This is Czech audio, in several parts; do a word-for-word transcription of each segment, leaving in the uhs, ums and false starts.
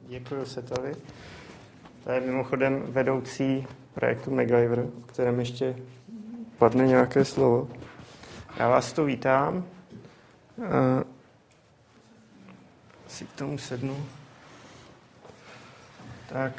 Děkuji Setovi. To je mimochodem vedoucí projektu MacGyver, o kterém ještě padne nějaké slovo. Já vás tu vítám. Uh, si k tomu sednu. Tak.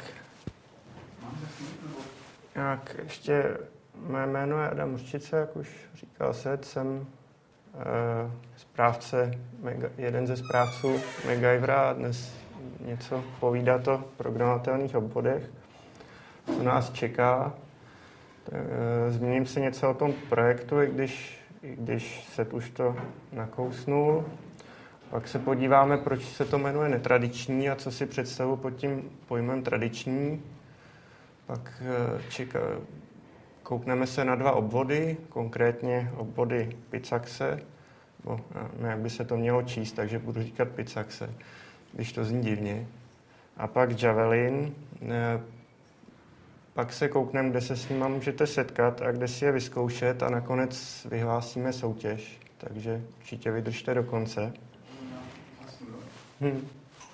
Jak ještě mé jméno je Adam Určice, jak už říkal Set, jsem uh, správce, jeden ze správců MacGyvera a dnes něco povídat o programovatelných obvodech, co nás čeká. Zmíním si něco o tom projektu, i když, i když Set už to nakousnul. Pak se podíváme, proč se to jmenuje netradiční a co si představu pod tím pojmem tradiční. Pak čeká, koukneme se na dva obvody, konkrétně obvody Pixaxe, bo ne, jak by se to mělo číst, takže budu říkat Pixaxe, když to zní divně. A pak Javelin. Pak se koukneme, kde se s nima můžete setkat a kde si je vyzkoušet a nakonec vyhlásíme soutěž. Takže určitě vydržte do konce. Hm.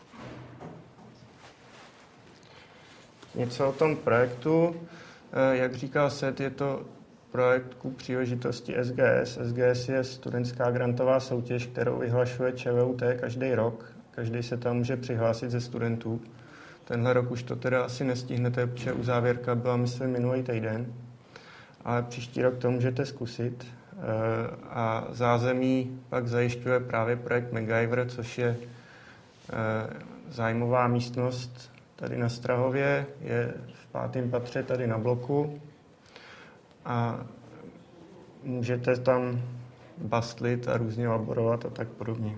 Něco o tom projektu. Jak říkal Set, je to projekt ku příležitosti S G S. S G S je studentská grantová soutěž, kterou vyhlašuje ČVUT každý rok. Každý se tam může přihlásit ze studentů. Tenhle rok už to teda asi nestihnete, protože uzávěrka byla, myslím, minulý týden. Ale příští rok to můžete zkusit. A zázemí pak zajišťuje právě projekt MacGyver, což je zájmová místnost tady na Strahově, je v pátém patře tady na bloku. A můžete tam bastlit a různě laborovat a tak podobně.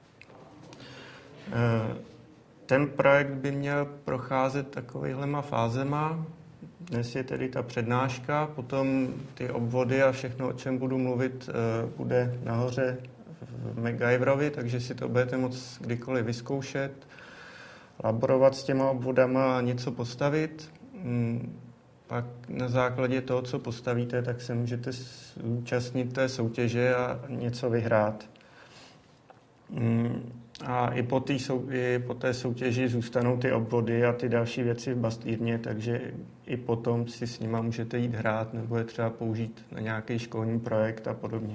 Ten projekt by měl procházet takovýhlema fázema. Dnes je tedy ta přednáška, potom ty obvody a všechno, o čem budu mluvit, bude nahoře v MacGyverovi, takže si to budete moct kdykoliv vyzkoušet, laborovat s těma obvodama a něco postavit. Pak na základě toho, co postavíte, tak se můžete zúčastnit té soutěže a něco vyhrát. A i po, tý, i po té soutěži zůstanou ty obvody a ty další věci v bastlírně, takže i potom si s nima můžete jít hrát nebo je třeba použít na nějaký školní projekt a podobně.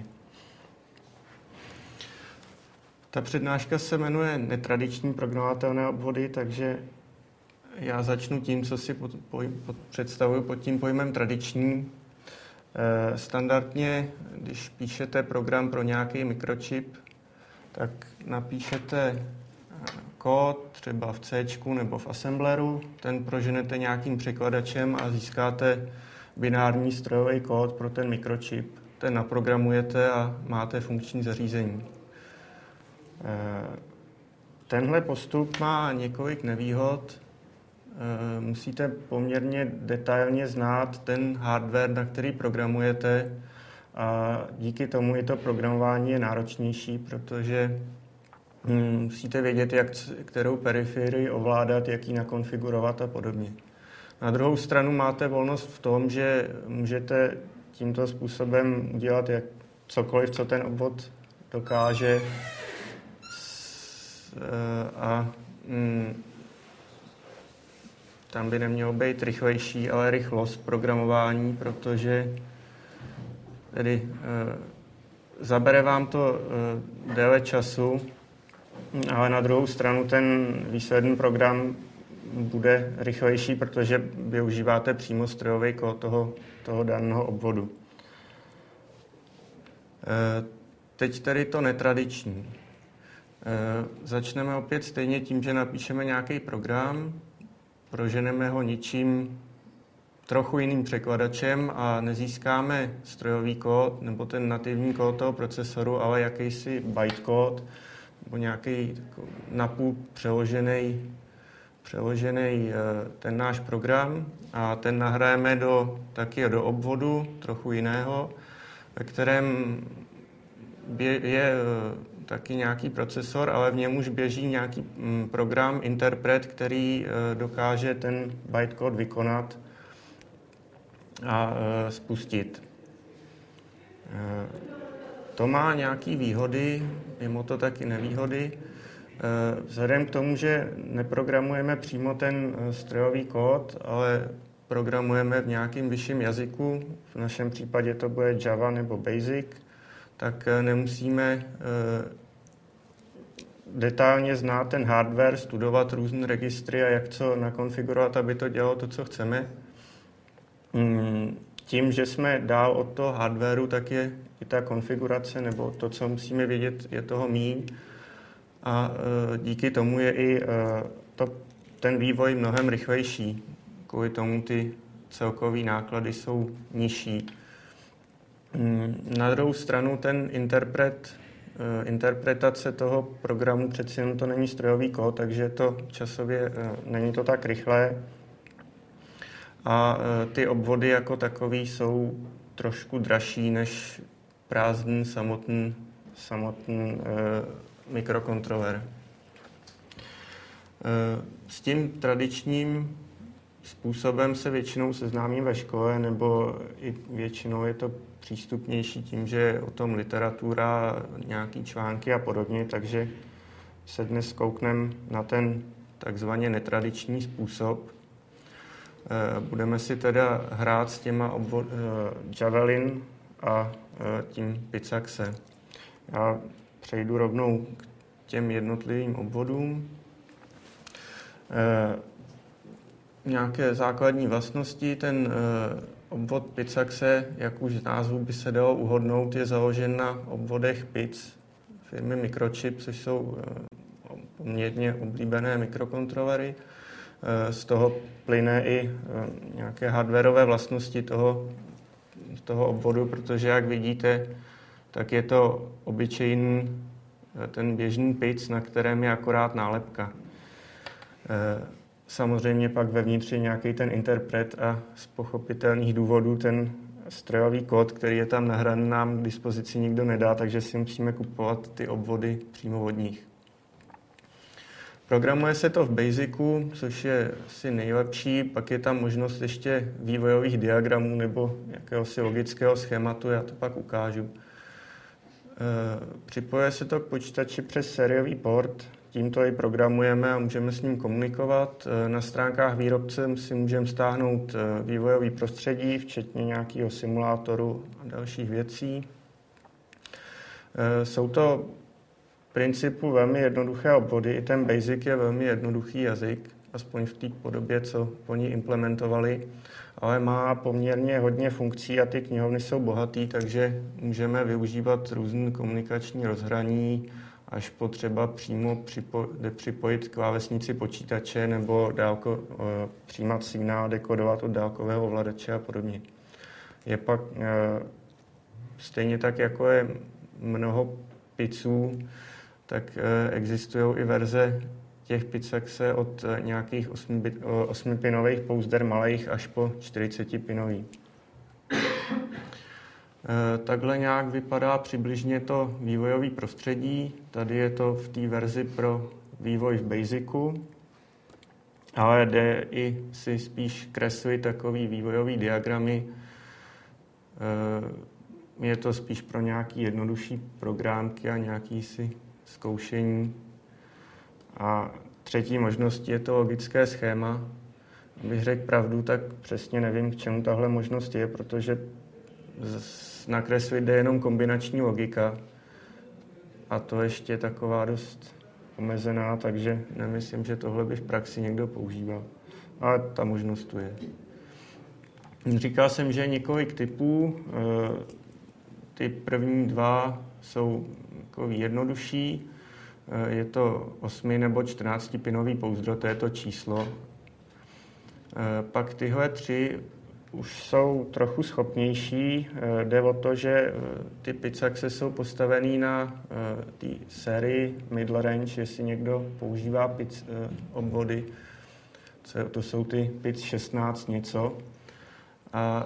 Ta přednáška se jmenuje Netradiční programovatelné obvody, takže já začnu tím, co si pod, poj, pod, představuji pod tím pojmem tradiční. E, standardně, když píšete program pro nějaký mikročip, tak napíšete kód třeba v C nebo v assembleru, ten proženete nějakým překladačem a získáte binární strojový kód pro ten mikročip. Ten naprogramujete a máte funkční zařízení. Tenhle postup má několik nevýhod. Musíte poměrně detailně znát ten hardware, na který programujete, a díky tomu i to programování je náročnější, protože musíte vědět, jak, kterou periferii ovládat, jak ji nakonfigurovat a podobně. Na druhou stranu máte volnost v tom, že můžete tímto způsobem udělat jak cokoliv, co ten obvod dokáže. A mm, tam by nemělo být rychlejší, ale rychlost programování, protože tedy e, zabere vám to e, déle času, ale na druhou stranu ten výsledný program bude rychlejší, protože využíváte přímo strojový kód toho, toho daného obvodu. E, teď tedy to netradiční. E, začneme opět stejně tím, že napíšeme nějaký program, proženeme ho ničím trochu jiným překladačem a nezískáme strojový kód nebo ten nativní kód toho procesoru, ale jakýsi bytecode nebo nějaký napůl přeložený, přeložený ten náš program a ten nahrajeme do, taky do obvodu trochu jiného, ve kterém je taky nějaký procesor, ale v něm už běží nějaký program, interpret, který dokáže ten bytecode vykonat a spustit. To má nějaké výhody, mimo to taky nevýhody. Vzhledem k tomu, že neprogramujeme přímo ten strojový kód, ale programujeme v nějakém vyšším jazyku, v našem případě to bude Java nebo Basic, tak nemusíme detailně znát ten hardware, studovat různé registry a jak co nakonfigurovat, aby to dělalo to, co chceme. Tím, že jsme dál od toho hardwareu, tak je i ta konfigurace nebo to, co musíme vědět, je toho míň. A díky tomu je i to, ten vývoj mnohem rychlejší. Kvůli tomu ty celkové náklady jsou nižší. Na druhou stranu ten interpret, interpretace toho programu, přeci jen to není strojový kód, takže to časově není to tak rychlé. A ty obvody jako takový jsou trošku dražší než prázdný samotný, samotný mikrokontroler. S tím tradičním způsobem se většinou seznámím ve škole, nebo i většinou je to přístupnější tím, že je o tom literatura, nějaký články a podobně, takže se dnes koukneme na ten takzvaně netradiční způsob. Budeme si teda hrát s těma obvod, Javelin a tím Picaxe. Já přejdu rovnou k těm jednotlivým obvodům. E, nějaké základní vlastnosti. Ten e, obvod Picaxe, jak už z názvu by se dalo uhodnout, je založen na obvodech Pic firmy Microchip, což jsou e, poměrně oblíbené mikrokontrolery. E, z toho plyne i e, nějaké hardwareové vlastnosti toho, toho obvodu, protože jak vidíte, tak je to obyčejný ten běžný pic, na kterém je akorát nálepka. Samozřejmě pak vevnitř je nějaký ten interpret a z pochopitelných důvodů ten strojový kód, který je tam nahraný, nám k dispozici nikdo nedá, takže si musíme kupovat ty obvody přímo od nich. Programuje se to v Basicu, což je asi nejlepší, pak je tam možnost ještě vývojových diagramů nebo jakéhosi logického schématu, já to pak ukážu. Připojuje se to k počítači přes sériový port, tímto i programujeme a můžeme s ním komunikovat. Na stránkách výrobce si můžeme stáhnout vývojový prostředí, včetně nějakého simulátoru a dalších věcí. Jsou to v principu velmi jednoduché obvody, i ten Basic je velmi jednoduchý jazyk, aspoň v té podobě, co po ní implementovali, ale má poměrně hodně funkcí a ty knihovny jsou bohatý, takže můžeme využívat různé komunikační rozhraní, až po třeba přímo připo, připojit klávesnici počítače nebo dálko, e, přijímat signál, dekodovat od dálkového ovladače a podobně. Je pak e, stejně tak, jako je mnoho piců, tak e, existují i verze těch Picaxe od nějakých osmipinových pouzder malých až po čtyřicetipinový. Takhle nějak vypadá přibližně to vývojové prostředí. Tady je to v té verzi pro vývoj v Basicu, ale jde i si spíš kreslit takový vývojový diagramy. Je to spíš pro nějaký jednodušší programky a nějaký si zkoušení. A třetí možností je to logické schéma. Abych řekl pravdu, tak přesně nevím, k čemu tahle možnost je, protože nakreslit jde jenom kombinační logika. A to ještě je taková dost omezená, takže nemyslím, že tohle by v praxi někdo používal. Ale ta možnost tu je. Říkal jsem, že je několik typů. Ty první dva jsou jednodušší. Je to osmi nebo čtrnáctipinový pouzdro, to je to číslo. Pak tyhle tři už jsou trochu schopnější. Jde o to, že ty Picaxe jsou postavený na té sérii middle range, jestli někdo používá pic, obvody. To jsou ty Pic šestnáct něco. A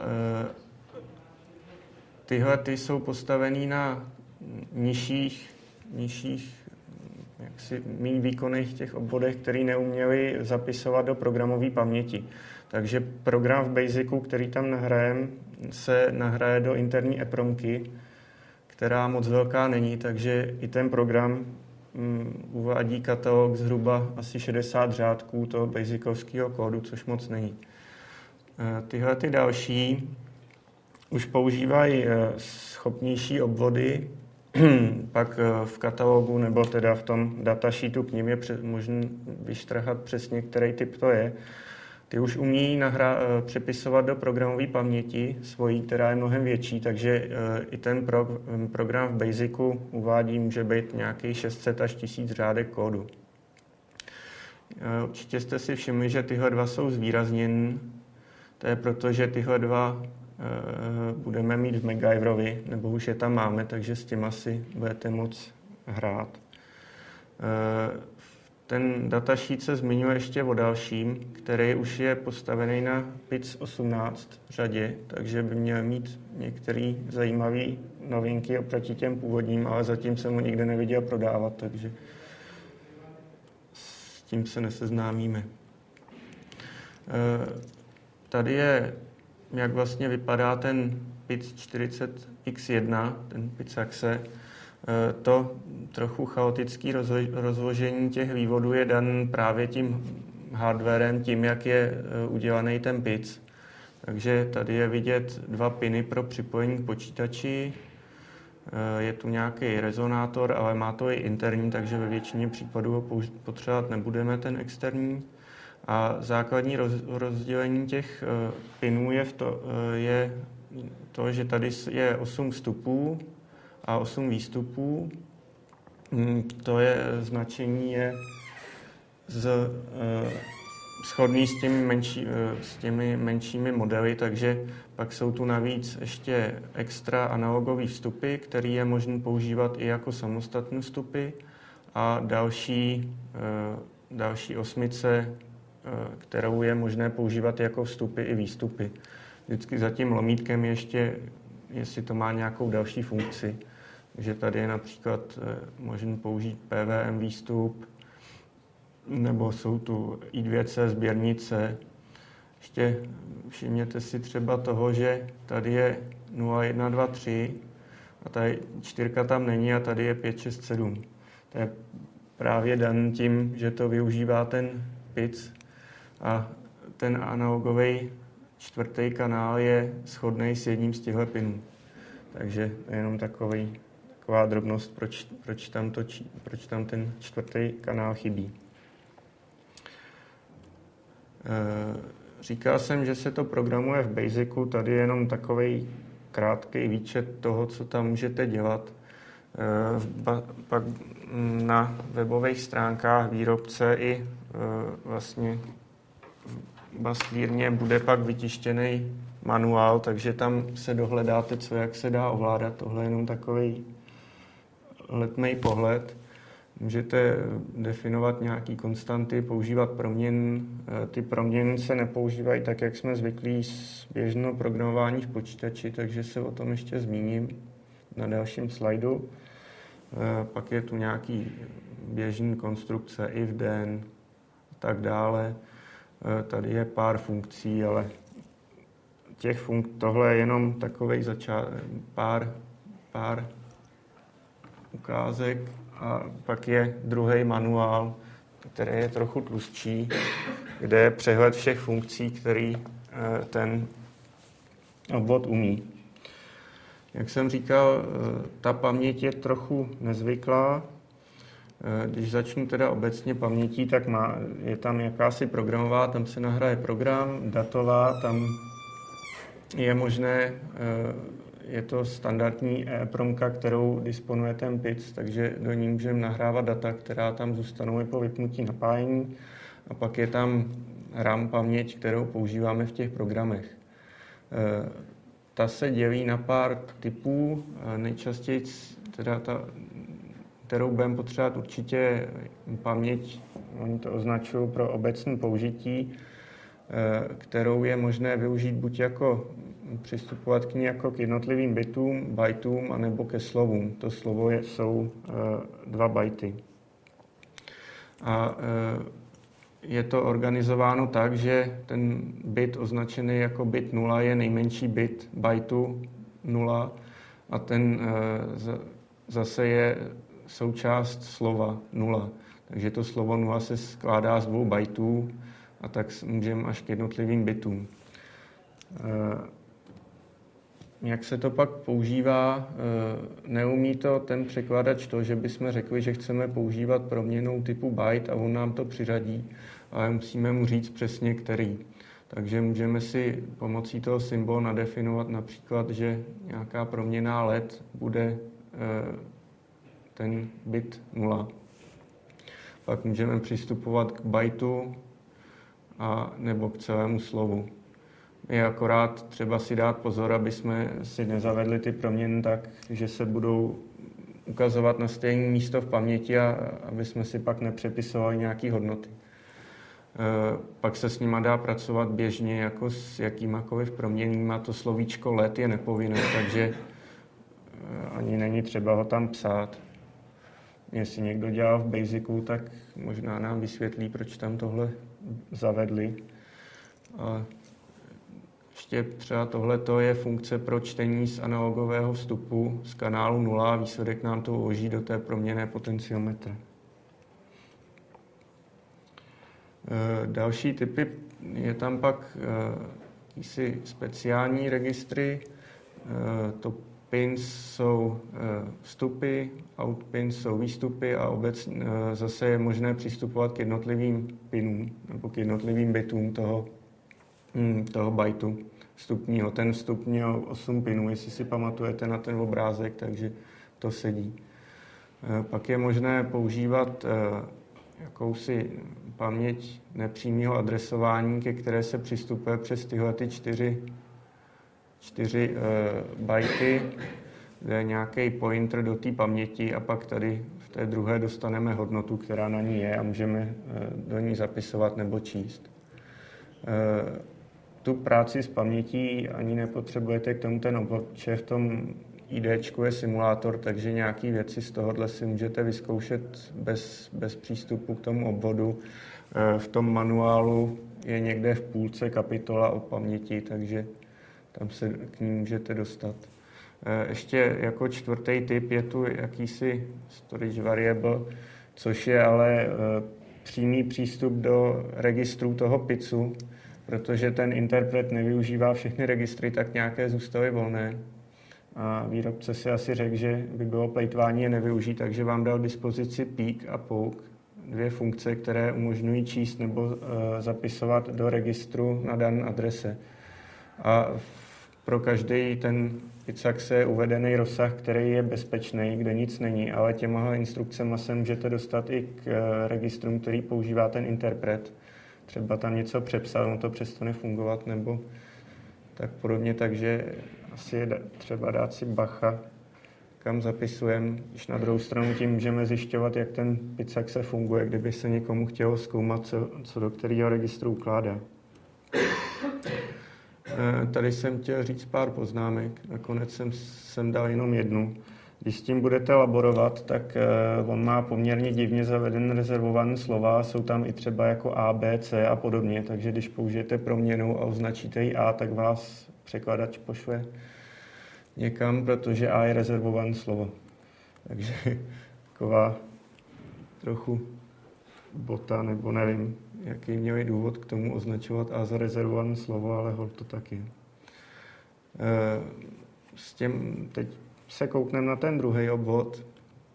tyhle ty jsou postavený na nižších, nižších jaksi méně výkonných těch obvodech, který neuměli zapisovat do programové paměti. Takže program v Basicu, který tam nahrajeme, se nahraje do interní EPROMky, která moc velká není, takže i ten program um, uvádí katalog zhruba asi šedesát řádků toho basicovského kódu, což moc není. Uh, tyhle ty další už používají uh, schopnější obvody, pak uh, v katalogu nebo teda v tom datasheetu k nim je možné vyštrhat přesně, který typ to je. Ty už umí nahra- přepisovat do programové paměti svojí, která je mnohem větší, takže i ten pro- program v Basicu uvádí, může být nějakých šest set až tisíc řádek kódu. Určitě jste si všimli, že tyhle dva jsou zvýrazněny. To je proto, že tyhle dva budeme mít v MacGyverovi, nebo už je tam máme, takže s tím asi budete moct hrát. Ten datasheet se zmiňuje ještě o dalším, který už je postavený na P I C osmnáct řadě, takže by měl mít některé zajímavé novinky oproti těm původním, ale zatím jsem ho nikde neviděl prodávat, takže s tím se neseznámíme. Tady je, jak vlastně vypadá ten P I C čtyřicet X jedna, ten P I C Axe. To trochu chaotické rozložení těch vývodů je dan právě tím hardwarem, tím, jak je udělaný ten P I C. Takže tady je vidět dva piny pro připojení k počítači. Je tu nějaký rezonátor, ale má to i interní, takže ve většině případů ho potřebovat nebudeme, ten externí. A základní rozdělení těch pinů je, v to, je to, že tady je osm vstupů a osm výstupů. To je značení je z, uh, shodný s těmi, menší, uh, s těmi menšími modely, takže pak jsou tu navíc ještě extra analogové vstupy, které je možné používat i jako samostatné vstupy a další, uh, další osmice, uh, kterou je možné používat jako vstupy i výstupy. Vždycky za tím lomítkem ještě, jestli to má nějakou další funkci. Takže tady je například možné použít P V M výstup, nebo jsou tu I dva C sběrnice. Ještě všimněte si třeba toho, že tady je nula jedna dva tři a tady čtyřka tam není a tady je pět šest sedm. To je právě dan tím, že to využívá ten P I C a ten analogový čtvrtý kanál je shodný s jedním z těchto pinů. Takže to je jenom takový Taková drobnost, proč, proč, tam to, proč tam ten čtvrtý kanál chybí. Říkal jsem, že se to programuje v Basicu, tady je jenom takový krátký výčet toho, co tam můžete dělat. Pak na webových stránkách výrobce i vlastně v Bastlírně bude pak vytištěný manuál, takže tam se dohledáte, co jak se dá ovládat. Tohle je jenom takový letmý pohled. Můžete definovat nějaké konstanty, používat proměn. Ty proměny se nepoužívají tak, jak jsme zvyklí z běžného programování v počítači, takže se o tom ještě zmíním na dalším slajdu. Pak je tu nějaký běžný konstrukce, if, then a tak dále. Tady je pár funkcí, ale těch funk- tohle je jenom takovej začát, pár, pár ukázek a pak je druhý manuál, který je trochu tlustší, kde je přehled všech funkcí, který ten obvod umí. Jak jsem říkal, ta paměť je trochu nezvyklá. Když začnu teda obecně pamětí, tak má, je tam jakási programová, tam se nahraje program, datová, tam je možné, je to standardní EEPROMka, kterou disponuje ten P I C, takže do ní můžeme nahrávat data, která tam zůstanou i po vypnutí napájení. A pak je tam RAM paměť, kterou používáme v těch programech. Ta se dělí na pár typů, nejčastěji teda ta, kterou budeme potřebovat určitě paměť, oni to označují pro obecné použití, kterou je možné využít buď jako přistupovat k ní jako k jednotlivým bitům, bajtům, anebo ke slovům. To slovo je, jsou dva bajty. A je to organizováno tak, že ten bit označený jako bit nula je nejmenší bit bajtu nula a ten zase je součást slova nula. Takže to slovo nula se skládá z dvou bajtů a tak můžeme až k jednotlivým bitům. Jak se to pak používá, neumí to ten překladač to, že bychom řekli, že chceme používat proměnnou typu byte a on nám to přiřadí, ale musíme mu říct přesně který. Takže můžeme si pomocí toho symbolu nadefinovat například, že nějaká proměnná let bude ten bit nula. Pak můžeme přistupovat k bajtu a nebo k celému slovu. Je akorát třeba si dát pozor, aby jsme si nezavedli ty proměny tak, že se budou ukazovat na stejné místo v paměti a aby jsme si pak nepřepisovali nějaké hodnoty. E, pak se s nima dá pracovat běžně jako s jakýmakoliv proměnnýma. To slovíčko let je nepovinné, takže ani není třeba ho tam psát. Jestli někdo dělal v Basicu, tak možná nám vysvětlí, proč tam tohle zavedli. A ještě třeba tohleto je funkce pro čtení z analogového vstupu z kanálu nula a výsledek nám to uloží do té proměnné potenciometry. E, další typy, je tam pak e, jakýsi speciální registry. E, to pins jsou vstupy, out pins jsou výstupy a obecně zase je možné přistupovat k jednotlivým pinům nebo k jednotlivým bitům toho, toho bajtu vstupního. Ten vstup měl osm pinů, jestli si pamatujete na ten obrázek, takže to sedí. Pak je možné používat jakousi paměť nepřímého adresování, ke které se přistupuje přes tyhle ty čtyři čtyři uh, bajty, kde je nějaký pointer do té paměti a pak tady v té druhé dostaneme hodnotu, která na ní je a můžeme uh, do ní zapisovat nebo číst. Uh, tu práci s pamětí ani nepotřebujete k tomu ten obvod, že v tom IDčku je simulátor, takže nějaké věci z tohohle si můžete vyzkoušet bez, bez přístupu k tomu obvodu. Uh, v tom manuálu je někde v půlce kapitola o paměti, takže tam se k ní můžete dostat. Ještě jako čtvrtý typ je tu jakýsi storage variable, což je ale přímý přístup do registru toho picu, protože ten interpret nevyužívá všechny registry, tak nějaké zůstaly volné. A výrobce si asi řekl, že by bylo plejtvání je nevyužít, takže vám dal dispozici peek a poke, dvě funkce, které umožňují číst nebo uh, zapisovat do registru na dané adrese. A pro každý ten Pixax je uvedený rozsah, který je bezpečný, kde nic není, ale těma instrukcemi se můžete dostat i k registrům, který používá ten interpret. Třeba tam něco přepsat, ono to přestane fungovat, nebo tak podobně, takže asi je třeba dát si bacha, kam zapisujeme, když na druhou stranu tím můžeme zjišťovat, jak ten Pixax funguje, kdyby se někomu chtělo zkoumat, co, co do kterého registru ukládá. Tady jsem chtěl říct pár poznámek, nakonec jsem, jsem dal jenom jednu. Když s tím budete laborovat, tak on má poměrně divně zaveden rezervované slova, jsou tam i třeba jako A, B, C a podobně, takže když použijete proměnu a označíte ji A, tak vás překladač pošle někam, protože A je rezervované slovo. Takže taková trochu bota, nebo nevím, jaký měli důvod k tomu označovat A za rezervované slovo, ale hol to tak je. S tím teď se koukneme na ten druhý obvod.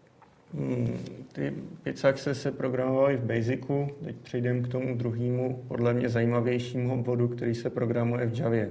Ty Pixaxe se programovaly v Basicu, teď přejdeme k tomu druhému, podle mě zajímavějšímu obvodu, který se programuje v Javě.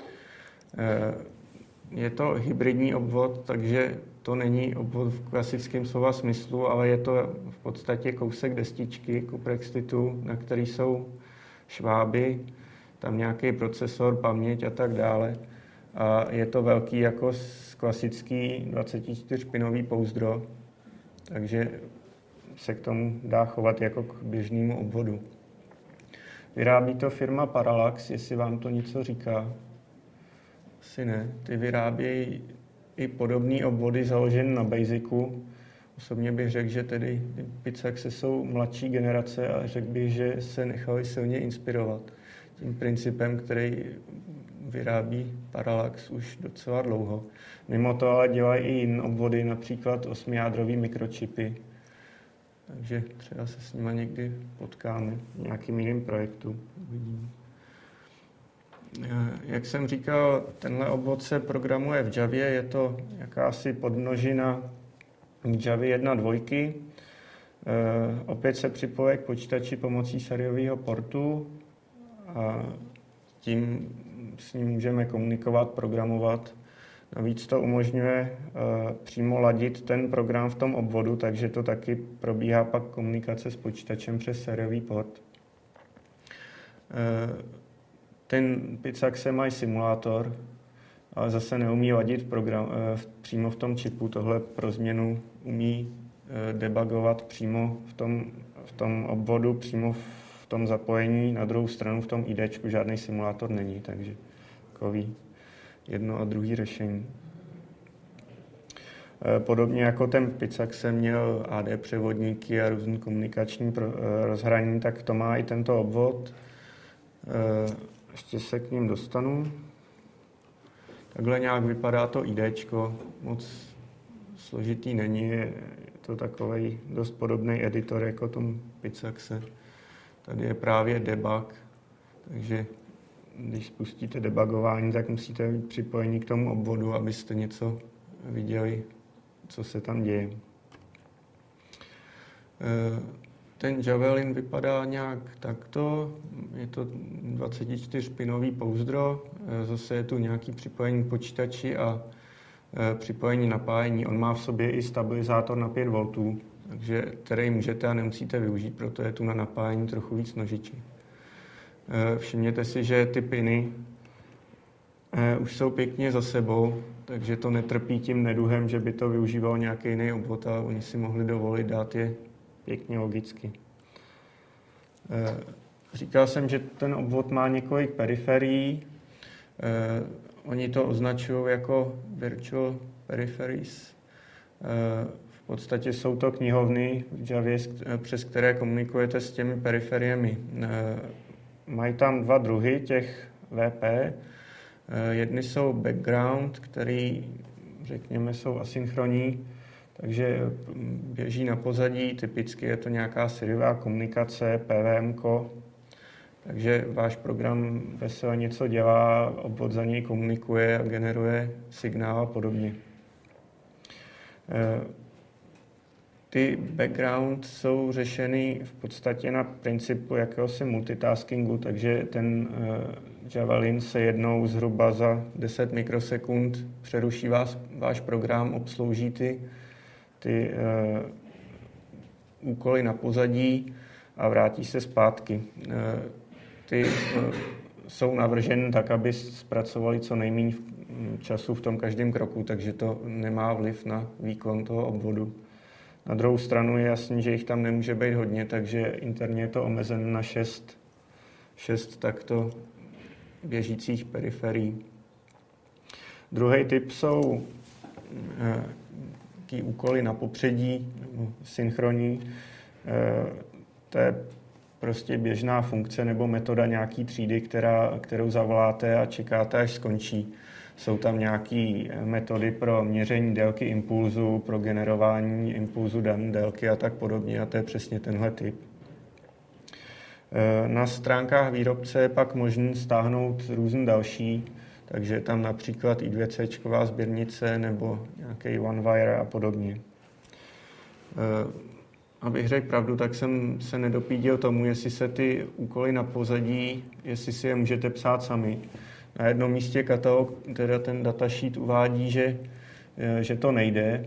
Je to hybridní obvod, takže to není obvod v klasickém slova smyslu, ale je to v podstatě kousek destičky Kuprexitu, na který jsou šváby, tam nějaký procesor, paměť a tak dále. A je to velký jako klasický dvacetičtyřpinový pouzdro, takže se k tomu dá chovat jako k běžnému obvodu. Vyrábí to firma Parallax, jestli vám to něco říká. Asi ne. Ty vyrábějí i podobné obvody založené na Basicu. Osobně bych řekl, že tedy Pixaxe jsou mladší generace a řekl bych, že se nechali silně inspirovat tím principem, který vyrábí Parallax už docela dlouho. Mimo to ale dělají i jiné obvody, například osmijádrový mikročipy. Takže třeba se s nimi někdy potkáme v nějakým jiným projektu. Uvidíme. Jak jsem říkal, tenhle obvod se programuje v Javě, je to jakási podmnožina Java jedna tečka dva. E, opět se připojuje k počítači pomocí sériového portu a tím s ním můžeme komunikovat, programovat. Navíc to umožňuje e, přímo ladit ten program v tom obvodu, takže to taky probíhá pak komunikace s počítačem přes sériový port. E, ten Pixaxe má simulátor, ale zase neumí ladit program, e, přímo v tom čipu. Tohle pro změnu umí e, debugovat přímo v tom, v tom obvodu, přímo v tom zapojení. Na druhou stranu v tom IDčku žádný simulátor není, takže takový jedno a druhý řešení. E, podobně jako ten Pixaxe měl A D převodníky a různý komunikační pro, e, rozhraní, tak to má i tento obvod. E, ještě se k ním dostanu. Takhle nějak vypadá to IDčko, moc složitý není, je to takový dost podobný editor jako tomu Pixaxe. Tady je právě debug, takže když spustíte debugování, tak musíte být připojeni k tomu obvodu, abyste něco viděli, co se tam děje. Ten Javelin vypadá nějak takto, je to dvacetičtyřpinový pouzdro, zase je tu nějaký připojení k počítači a připojení napájení. On má v sobě i stabilizátor na pět voltů, takže který můžete a nemusíte využít, proto je tu na napájení trochu víc nožičí. Všimněte si, že ty piny už jsou pěkně za sebou, takže to netrpí tím neduhem, že by to využíval nějaký jiný obvod a oni si mohli dovolit dát je pěkně logicky. Říkal jsem, že ten obvod má několik periferií. Oni to označují jako virtual peripheries. V podstatě jsou to knihovny v Javě, přes které komunikujete s těmi periferiemi. Mají tam dva druhy těch V P. Jedny jsou background, který, řekněme, jsou asynchronní, takže běží na pozadí, typicky je to nějaká sériová komunikace, P V M ko, takže váš program vesele něco dělá, obvod za něj komunikuje a generuje signál a podobně. Ty background jsou řešeny v podstatě na principu jakéhosi multitaskingu, takže ten Javelin se jednou zhruba za deset mikrosekund přeruší vás, váš program, obslouží ty ty uh, úkoly na pozadí a vrátí se zpátky. Uh, ty uh, jsou navrženy tak, aby zpracovali co nejméně času v tom každém kroku, takže to nemá vliv na výkon toho obvodu. Na druhou stranu je jasný, že jich tam nemůže být hodně, takže interně je to omezen na šest, šest takto běžících periferií. Druhý typ jsou uh, taký úkoly na popředí, nebo synchronní. To je prostě běžná funkce nebo metoda nějaký třídy, která, kterou zavoláte a čekáte, až skončí. Jsou tam nějaké metody pro měření délky impulzu, pro generování impulzu dané délky a tak podobně. A to je přesně tenhle typ. Na stránkách výrobce je pak možné stáhnout různé další, takže tam například i dvě cé sběrnice nebo nějaký OneWire a podobně. Abych řekl pravdu, tak jsem se nedopídil tomu, jestli se ty úkoly na pozadí, jestli si je můžete psát sami. Na jednom místě katalog, teda ten datasheet uvádí, že, že to nejde.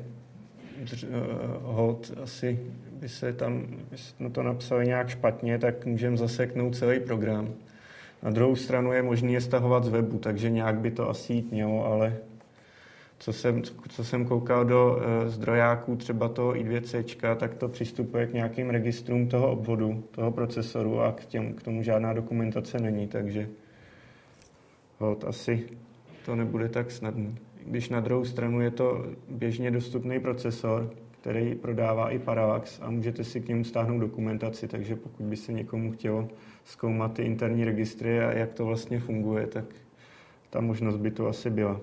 Hold, asi by se tam by se to napsali nějak špatně, tak můžeme zaseknout celý program. Na druhou stranu je možné je stahovat z webu, takže nějak by to asi jít mělo, ale co jsem, co jsem koukal do uh, zdrojáků třeba toho i dvě cé, tak to přistupuje k nějakým registrům toho obvodu, toho procesoru a k, těm, k tomu žádná dokumentace není, takže hod, asi to nebude tak snadné. Když na druhou stranu je to běžně dostupný procesor, který prodává i Parallax a můžete si k němu stáhnout dokumentaci, takže pokud by se někomu chtělo zkoumat ty interní registry a jak to vlastně funguje, tak ta možnost by to asi byla.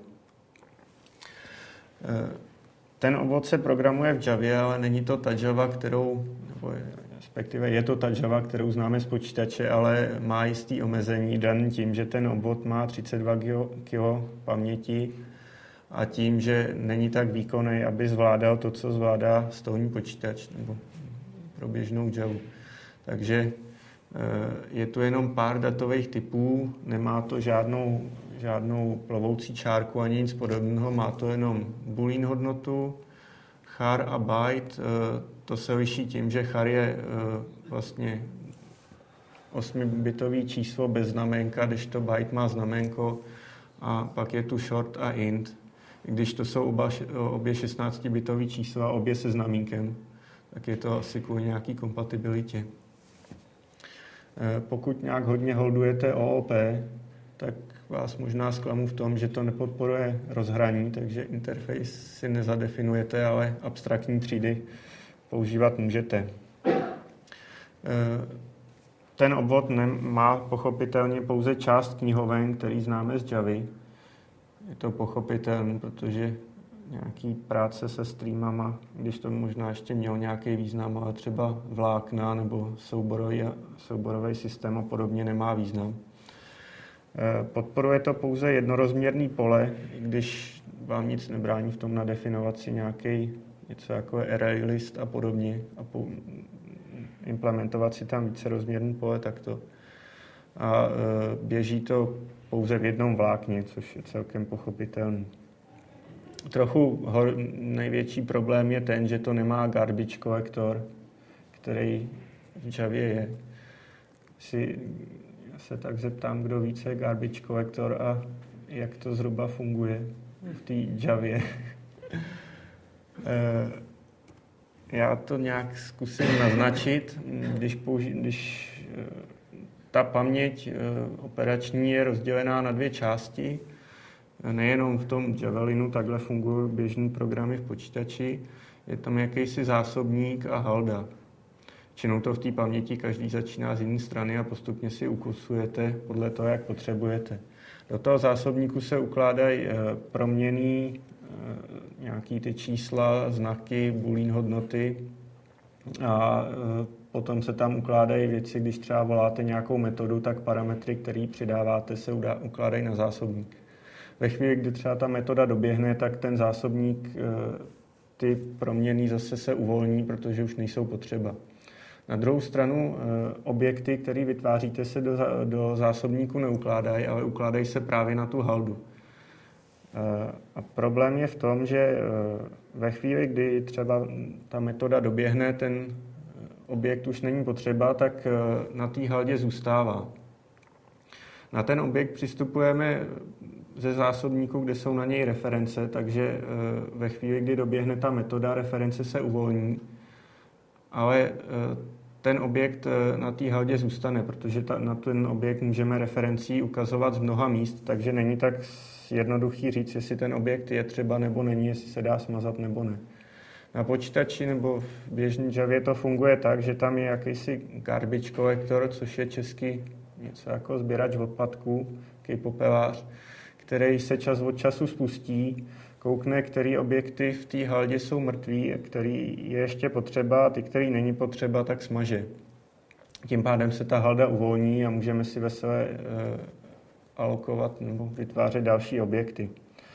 Ten obvod se programuje v Javě, ale není to ta Java, kterou, nebo respektive je to ta Java, kterou známe z počítače, ale má jistý omezení dan tím, že ten obvod má třicet dva kilobajtů paměti a tím, že není tak výkonný, aby zvládal to, co zvládá stolní počítač nebo pro běžnou Javu. Takže je tu jenom pár datových typů, nemá to žádnou, žádnou plovoucí čárku ani nic podobného, má to jenom boolean hodnotu, char a byte. To se liší tím, že char je vlastně osmibitový číslo bez znamenka, když to byte má znamenko, a pak je tu short a int. Když to jsou oba, obě šestnáctibitový čísla, obě se znamínkem, tak je to asi kvůli nějaký kompatibilitě. Pokud nějak hodně holdujete O O P, tak vás možná zklamu v tom, že to nepodporuje rozhraní, takže interface si nezadefinujete, ale abstraktní třídy používat můžete. Ten obvod má pochopitelně pouze část knihoven, který známe z Javy. Je to pochopitelné, protože nějaký práce se streamama, když to možná ještě mělo nějaký význam, ale třeba vlákna nebo souborový, souborový systém a podobně nemá význam. Podporuje to pouze jednorozměrný pole, i když vám nic nebrání v tom nadefinovat si nějaký něco jako array list a podobně a po, implementovat si tam vícerozměrný pole takto. A běží to pouze v jednom vlákně, což je celkem pochopitelné. Trochu hor, největší problém je ten, že to nemá garbage collector, který v Javě je. Si, já se tak zeptám, kdo ví, co je garbage collector a jak to zhruba funguje v té Javě. Já to nějak zkusím naznačit. Když, použi- když ta paměť operační je rozdělená na dvě části, nejenom v tom Javelinu, takhle fungují běžné programy v počítači, je tam jakýsi zásobník a halda. Činou to v té paměti každý začíná z jiné strany a postupně si ukusujete podle toho, jak potřebujete. Do toho zásobníku se ukládají proměnný nějaký ty čísla, znaky, boolean hodnoty a potom se tam ukládají věci, když třeba voláte nějakou metodu, tak parametry, které přidáváte, se ukládají na zásobník. Ve chvíli, kdy třeba ta metoda doběhne, tak ten zásobník, ty proměny zase se uvolní, protože už nejsou potřeba. Na druhou stranu objekty, které vytváříte, se do, do zásobníku neukládají, ale ukládají se právě na tu haldu. A problém je v tom, že ve chvíli, kdy třeba ta metoda doběhne, ten objekt už není potřeba, tak na té haldě zůstává. Na ten objekt přistupujeme ze zásobníku, kde jsou na něj reference, takže ve chvíli, kdy doběhne ta metoda, reference se uvolní, ale ten objekt na té haldě zůstane, protože ta, na ten objekt můžeme referencí ukazovat z mnoha míst, takže není tak jednoduchý říct, jestli ten objekt je třeba nebo není, jestli se dá smazat nebo ne. Na počítači nebo v běžné Javě to funguje tak, že tam je jakýsi garbage collector, což je česky něco jako sběrač odpadků, takový popelář, který se čas od času spustí, koukne, který objekty v té haldě jsou mrtví, který je ještě potřeba a ty, který není potřeba, tak smaže. Tím pádem se ta halda uvolní a můžeme si vesele e, alokovat nebo vytvářet další objekty.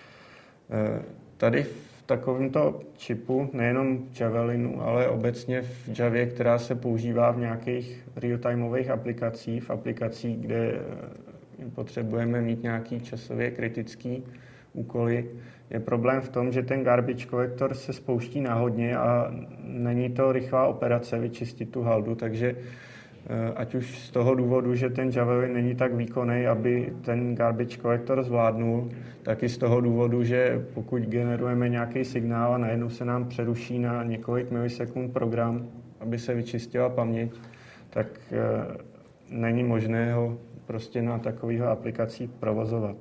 E, tady v takovémto čipu, nejenom v Javelinu, ale obecně v Javě, která se používá v nějakých real-timeových aplikacích, v aplikacích, kde potřebujeme mít nějaký časově kritický úkoly, je problém v tom, že ten garbage collector se spouští náhodně a není to rychlá operace vyčistit tu haldu, takže ať už z toho důvodu, že ten Javelin není tak výkonný, aby ten garbage collector zvládnul, tak i z toho důvodu, že pokud generujeme nějaký signál a najednou se nám přeruší na několik milisekund program, aby se vyčistila paměť, tak není možné ho prostě na takovýchto aplikacích provozovat.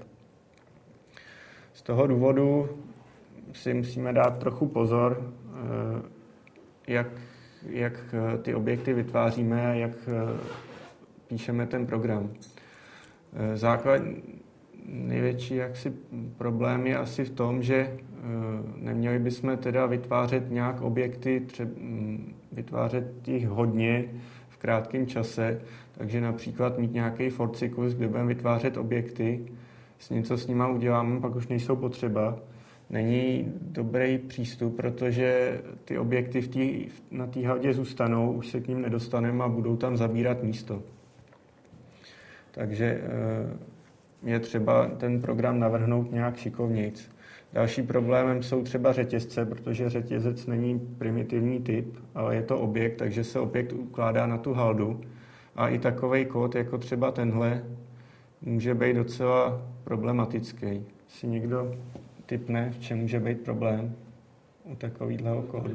Z toho důvodu si musíme dát trochu pozor, jak, jak ty objekty vytváříme a jak píšeme ten program. Základ, největší jaksi problém je asi v tom, že neměli bychom teda vytvářet nějak objekty, třeba vytvářet jich hodně v krátkém čase, takže například mít nějaký Ford cyklus, kde budeme vytvářet objekty, s něco s nima uděláme, pak už nejsou potřeba. Není dobrý přístup, protože ty objekty v tý, na té haldě zůstanou, už se k ním nedostaneme a budou tam zabírat místo. Takže je třeba ten program navrhnout nějak šikovnějc. Další problémem jsou třeba řetězce, protože řetězec není primitivní typ, ale je to objekt, takže se objekt ukládá na tu haldu. A i takovej kód, jako třeba tenhle, může být docela problematický. Si někdo tipne, v čem může být problém u takovýhleho kódu?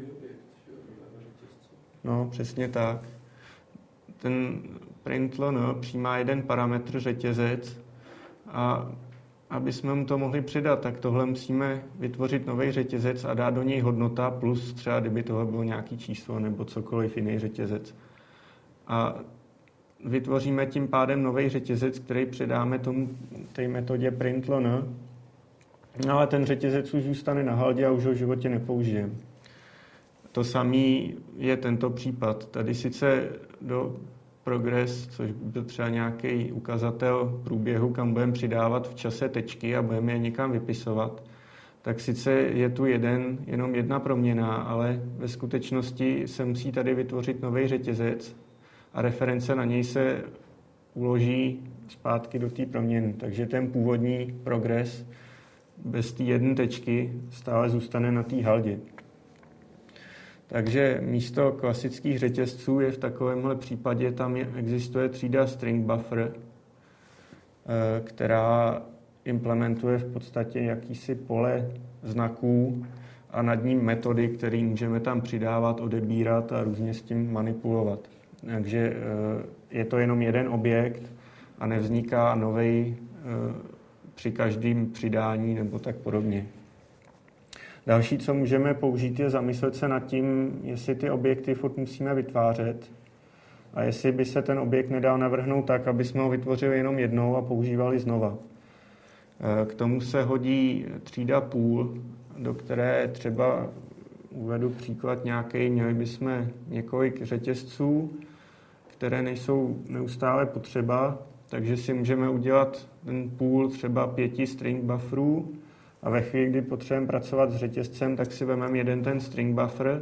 No, přesně tak. Ten println přijímá jeden parametr řetězec a aby jsme mu to mohli přidat, tak tohle musíme vytvořit nový řetězec a dát do něj hodnota plus třeba, kdyby tohle bylo nějaký číslo nebo cokoliv jiný řetězec. A vytvoříme tím pádem nový řetězec, který předáme tomu té metodě println, ale ten řetězec už zůstane na haldě a už ho v životě nepoužijeme. To samý je tento případ. Tady sice do progress, což byl třeba nějaký ukazatel průběhu, kam budeme přidávat v čase tečky a budeme je někam vypisovat, tak sice je tu jeden, jenom jedna proměna, ale ve skutečnosti se musí tady vytvořit nový řetězec a reference na něj se uloží zpátky do té proměny. Takže ten původní progress bez té jedné tečky stále zůstane na té haldě. Takže místo klasických řetězců je v takovémhle případě tam je, existuje třída string buffer, která implementuje v podstatě jakýsi pole znaků a nad ním metody, které můžeme tam přidávat, odebírat a různě s tím manipulovat. Takže je to jenom jeden objekt a nevzniká novej při každém přidání nebo tak podobně. Další, co můžeme použít, je zamyslet se nad tím, jestli ty objekty furt musíme vytvářet a jestli by se ten objekt nedal navrhnout tak, aby jsme ho vytvořili jenom jednou a používali znova. K tomu se hodí třída pool, do které třeba uvedu příklad nějaký, měli bychom několik řetězců, které nejsou neustále potřeba, takže si můžeme udělat ten pool třeba pěti string bufferů a ve chvíli, kdy potřebujeme pracovat s řetězcem, tak si vezmeme jeden ten string buffer,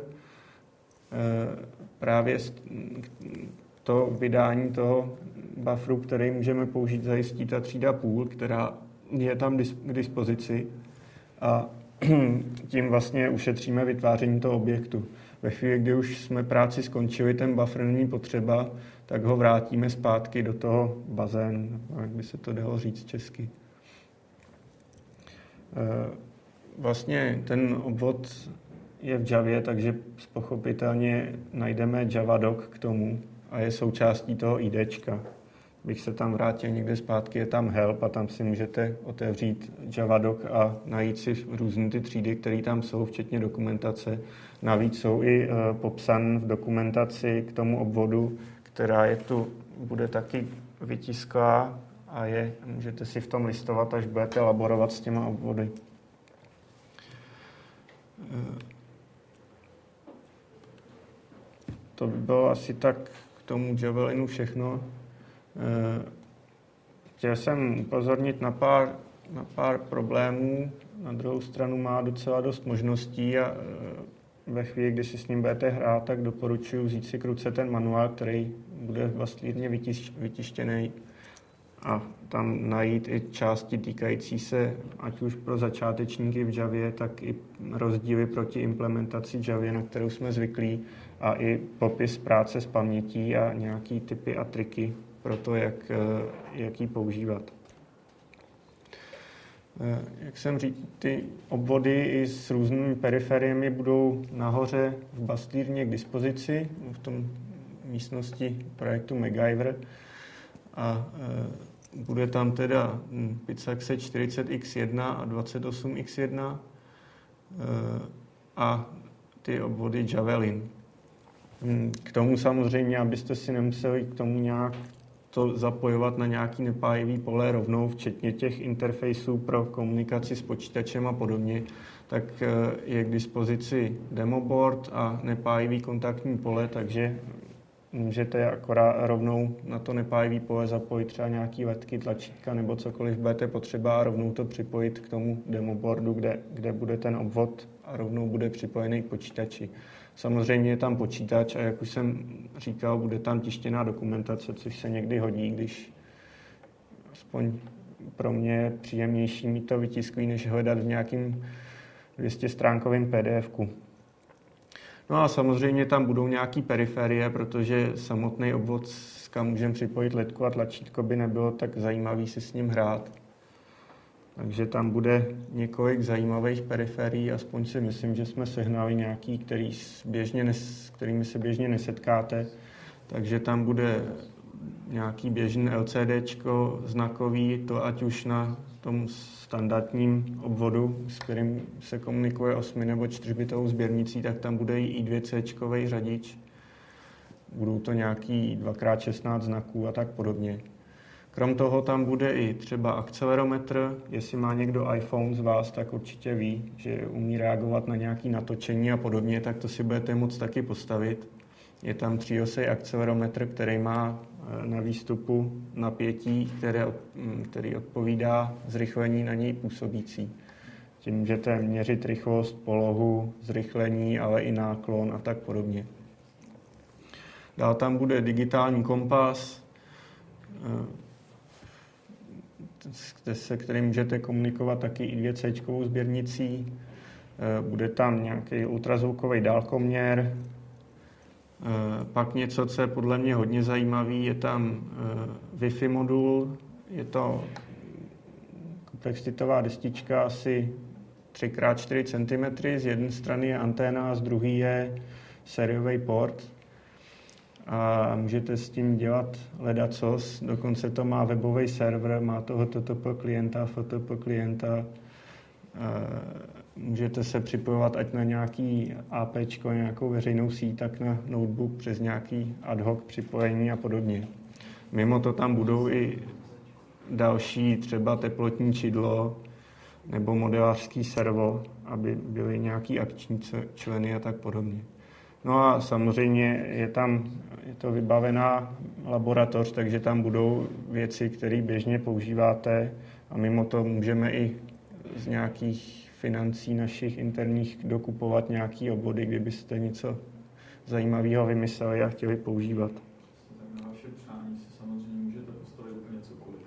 právě to vydání toho bufferu, který můžeme použít, zajistí ta třída pool, která je tam k dispozici a tím vlastně ušetříme vytváření toho objektu. Ve chvíli, kdy už jsme práci skončili, ten buffer není potřeba, tak ho vrátíme zpátky do toho bazénu, jak by se to dalo říct česky. Vlastně ten obvod je v Javě, takže pochopitelně najdeme javadoc k tomu a je součástí toho IDčka. Bych se tam vrátil někde zpátky, je tam help a tam si můžete otevřít javadoc a najít si různé ty třídy, které tam jsou, včetně dokumentace. Navíc jsou i uh, popsan v dokumentaci k tomu obvodu, která je tu, bude taky vytisklá a je, můžete si v tom listovat, až budete laborovat s těma obvody. To by bylo asi tak k tomu Javelinu všechno. Chtěl jsem upozornit na pár, na pár problémů. Na druhou stranu má docela dost možností a ve chvíli, kdy si s ním budete hrát, tak doporučuji vzít si k ruce ten manuál, který bude vlastně vytiš, vytištěný a tam najít i části týkající se, ať už pro začátečníky v Javě, tak i rozdíly proti implementaci Javy, na kterou jsme zvyklí, a i popis práce s pamětí a nějaký typy a triky pro to, jak, jak ji používat. Jak jsem říkal, ty obvody i s různými periferiemi budou nahoře v Bastlírně k dispozici v tom místnosti projektu MacGyver a e, bude tam teda Pixaxe čtyřicet iks jedna a dvacet osm iks jedna e, a ty obvody Javelin. K tomu samozřejmě, abyste si nemuseli k tomu nějak to zapojovat na nějaký nepájivý pole rovnou, včetně těch interfejsů pro komunikaci s počítačem a podobně, tak je k dispozici demoboard a nepájivý kontaktní pole, takže můžete akorát rovnou na to nepájivý pole zapojit třeba nějaký ledky, tlačítka nebo cokoliv budete potřeba a rovnou to připojit k tomu demoboardu, kde, kde bude ten obvod a rovnou bude připojený k počítači. Samozřejmě je tam počítač a jak už jsem říkal, bude tam tištěná dokumentace, což se někdy hodí, když aspoň pro mě je příjemnější mít to vytisklý, než hledat v nějakým dvě stě stránkovém P D F ku. No a samozřejmě tam budou nějaký periferie, protože samotný obvod, kam můžeme připojit ledku a tlačítko, by nebylo tak zajímavý si s ním hrát. Takže tam bude několik zajímavých periferií, aspoň si myslím, že jsme sehnali nějaký, který běžně nes, kterými se běžně nesetkáte. Takže tam bude nějaký běžný LCDčko znakový, to ať už na tom standardním obvodu, s kterým se komunikuje osmi nebo čtyřbitovou sběrnicí, tak tam bude i I dva C řadič. Budou to nějaký dva krát šestnáct znaků a tak podobně. Krom toho tam bude i třeba akcelerometr. Jestli má někdo iPhone z vás, tak určitě ví, že umí reagovat na nějaké natočení a podobně, tak to si budete moct taky postavit. Je tam tříosej akcelerometr, který má na výstupu napětí, které, který odpovídá zrychlení na něj působící. Tím můžete měřit rychlost, polohu, zrychlení, ale i náklon a tak podobně. Dál tam bude digitální kompas, se kterým můžete komunikovat taky I dva C sběrnicí. Bude tam nějaký ultrazvukový dálkoměr. Pak něco, co je podle mě hodně zajímavý, je tam Wi-Fi modul. Je to komplexitová destička asi tři krát čtyři centimetry. Z jedné strany je anténa, z druhé je sériový port. A můžete s tím dělat ledacos. Dokonce to má webový server, má to H T T P klienta, F T P klienta. Můžete se připojovat ať na nějaký APčko, nějakou veřejnou síť, tak na notebook přes nějaký ad hoc připojení a podobně. Mimo to tam budou i další třeba teplotní čidlo nebo modelářský servo, aby byly nějaký akční členy a tak podobně. No a samozřejmě je tam je to vybavená laboratoř, takže tam budou věci, které běžně používáte a mimo to můžeme i z nějakých financí našich interních dokupovat nějaké obvody, kdybyste něco zajímavého vymysleli a chtěli používat. Tak na vaše přání si samozřejmě můžete postavit úplně cokoliv.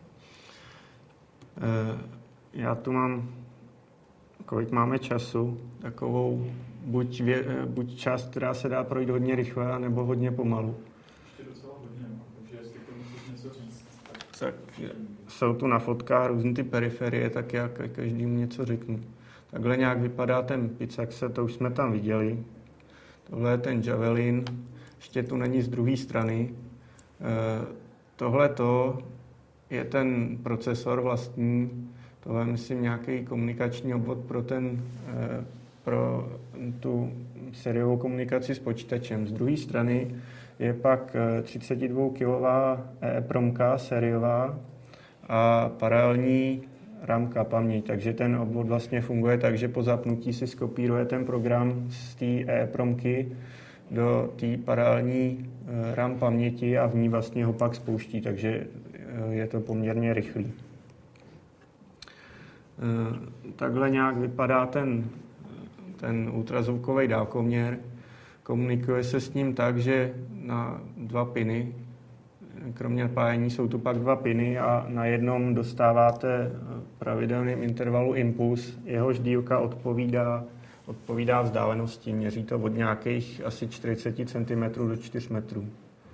Já tu mám, kolik máme času, takovou buď, vě, buď část, která se dá projít hodně rychle, nebo hodně pomalu. Ještě docela hodně, takže jestli to musíš něco říct. Tak, tak jsou tu na fotkách různé ty periferie, tak já každému něco řeknu. Takhle nějak vypadá ten Pixaxe, to už jsme tam viděli. Tohle je ten Javelin, ještě tu není z druhé strany. E, Tohle to je ten procesor vlastní, tohle je, myslím, nějaký komunikační obvod pro, ten, e, pro tu sériovou komunikaci s počítačem. Z druhé strany je pak třicetidvoukilová EEPROMka sériová a paralelní rámka paměť, takže ten obvod vlastně funguje tak, že po zapnutí si skopíruje ten program z té EEPROMky do té paralelní RAM paměti a v ní vlastně ho pak spouští, takže je to poměrně rychlý. Takhle nějak vypadá ten, ten ultrazvukový dálkoměr. Komunikuje se s ním tak, že na dva piny, kromě napájení jsou tu pak dva piny a na jednom dostáváte pravidelným intervalu impuls, jehož dílka odpovídá, odpovídá vzdálenosti. Měří to od nějakých asi čtyřicet centimetrů do čtyř metrů.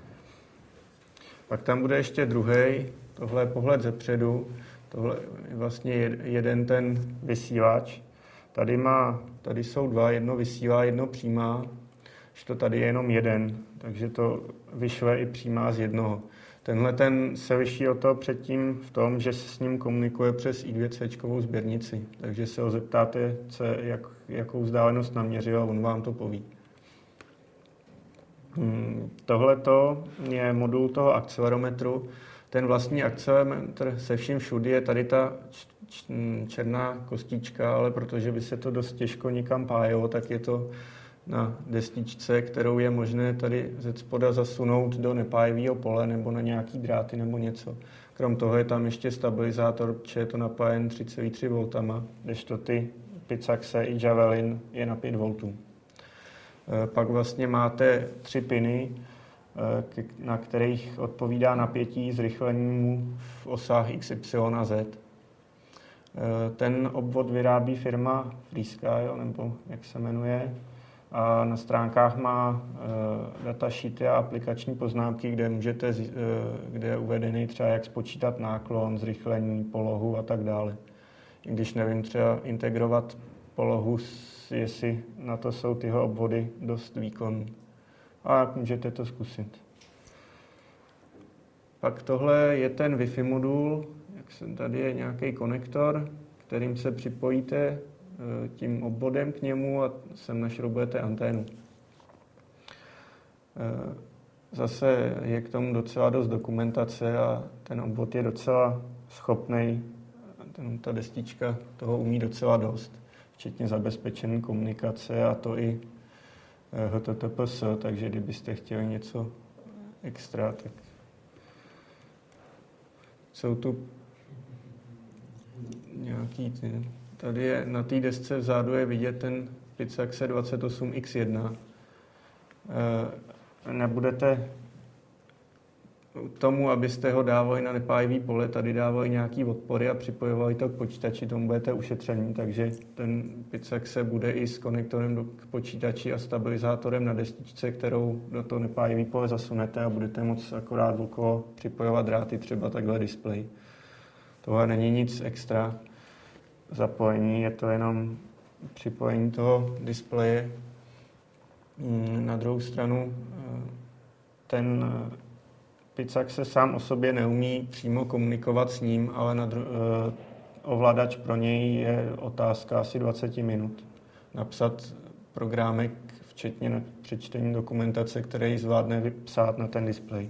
Pak tam bude ještě druhý, tohle je pohled zepředu, tohle je vlastně jeden ten vysílač. Tady, má, tady jsou dva, jedno vysílá, jedno přijímá, to tady je jenom jeden, takže to vyšle i přijímá z jednoho. Tenhle ten se liší od toho předtím v tom, že se s ním komunikuje přes I dva C sběrnici, takže se ho zeptáte, co, jak, jakou vzdálenost naměřil a on vám to poví. Tohleto je modul toho akcelerometru. Ten vlastní akcelerometr se vším všudy je tady ta černá kostička, ale protože by se to dost těžko nikam pájilo, tak je to na destičce, kterou je možné tady ze spoda zasunout do nepájivého pole nebo na nějaký dráty nebo něco. Krom toho je tam ještě stabilizátor, protože je to napájen tři celá tři voltama, kdežto ty Picaxe i Javelin je na pět voltů. Pak vlastně máte tři piny, na kterých odpovídá napětí zrychlenému v osách X, Y a Z. Ten obvod vyrábí firma FreeSky, nebo jak se jmenuje, a na stránkách má datasheety a aplikační poznámky, kde můžete, kde je uvedený třeba jak spočítat náklon, zrychlení, polohu a tak dále. I když nevím třeba integrovat polohu, jestli na to jsou tyho obvody dost výkonný. A můžete to zkusit. Pak tohle je ten Wi-Fi modul, jak se, tady je nějaký konektor, kterým se připojíte tím obvodem k němu a sem našroubujete anténu. Zase je k tomu docela dost dokumentace a ten obvod je docela schopný, ta destička toho umí docela dost, včetně zabezpečené komunikace a to i H T T P S, takže kdybyste chtěli něco extra, tak jsou tu nějaký ty. Tady je na té desce vzadu je vidět ten Picaxe dvacet osm X jedna. E, nebudete tomu, abyste ho dávali na nepájivý pole, tady dávali nějaký odpory a připojovali to k počítači, tomu budete ušetření, takže ten Picaxe bude i s konektorem do, k počítači a stabilizátorem na destičce, kterou do toho nepájivý pole zasunete a budete moct akorát okolo připojovat dráty, třeba takhle displej. Tohle není nic extra zapojení, je to jenom připojení toho displeje. Na druhou stranu ten Picaxe sám o sobě neumí přímo komunikovat s ním, ale na dru- ovladač pro něj je otázka asi dvacet minut. Napsat programek, včetně přečtení dokumentace, který zvládne vypsat na ten displej.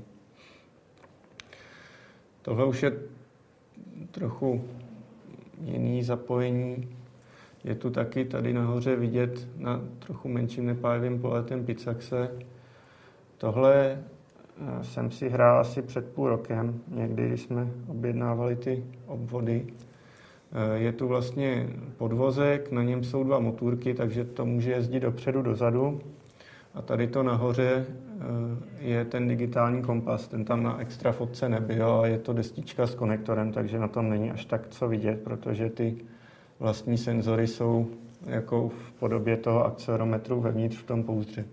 Tohle už je trochu jiný zapojení. Je tu taky tady nahoře vidět na trochu menším nepájivým pole ten Picaxe. Tohle jsem si hrál asi před půl rokem, někdy, když jsme objednávali ty obvody. Je tu vlastně podvozek, na něm jsou dva motůrky, takže to může jezdit dopředu, dozadu. A tady to nahoře je ten digitální kompas, ten tam na extra fotce nebyl a je to destička s konektorem, takže na tom není až tak co vidět, protože ty vlastní senzory jsou jako v podobě toho akcelerometru vevnitř v tom pouzdře.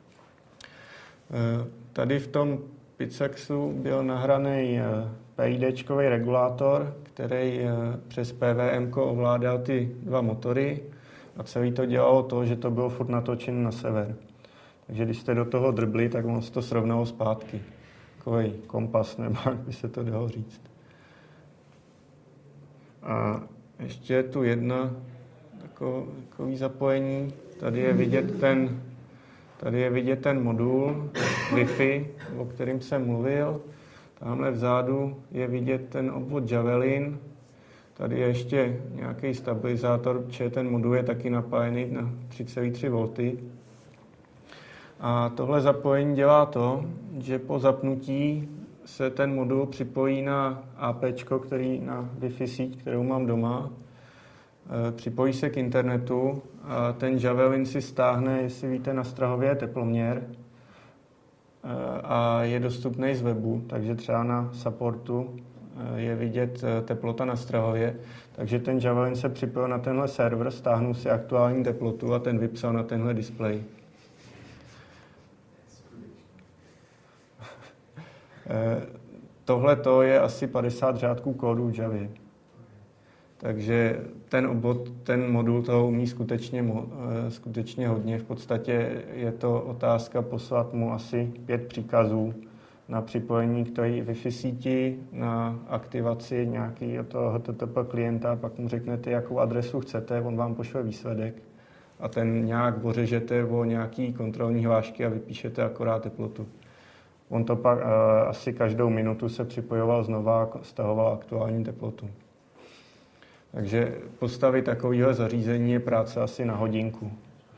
Tady v tom Picaxu byl nahraný P I D-čkový regulátor, který přes P V M ovládal ty dva motory a celý to dělalo to, že to bylo furt natočené na sever. Takže když jste do toho drbli, tak on se to srovnalo zpátky. Takový kompas, nebo jak by se to dalo říct. A ještě je tu jedna takový zapojení. Tady je vidět ten, tady je vidět ten modul Wi-Fi, o kterém jsem mluvil. Tamhle vzadu je vidět ten obvod Javelin. Tady je ještě nějaký stabilizátor, protože ten modul je taky napájený na tři celá tři volty. A tohle zapojení dělá to, že po zapnutí se ten modul připojí na APčko, který na Wi-Fi síť, kterou mám doma. Připojí se k internetu a ten Javelin si stáhne, jestli víte, na Strahově teploměr a je dostupný z webu, takže třeba na supportu je vidět teplota na Strahově. Takže ten Javelin se připojil na tenhle server, stáhnul si aktuální teplotu a ten vypsal na tenhle displej. Tohle to je asi padesát řádků kódu v Javě. Takže ten obvod, ten modul toho umí skutečně, skutečně hodně. V podstatě je to otázka poslat mu asi pět příkazů na připojení k té Wi-Fi síti, na aktivaci nějakého toho H T T P klienta, pak mu řeknete, jakou adresu chcete, on vám pošle výsledek a ten nějak ořežete o nějaký kontrolní hlášky a vypíšete akorát teplotu. On to pak uh, asi každou minutu se připojoval znova a stahoval aktuální teplotu. Takže postavit takového zařízení je práce asi na hodinku.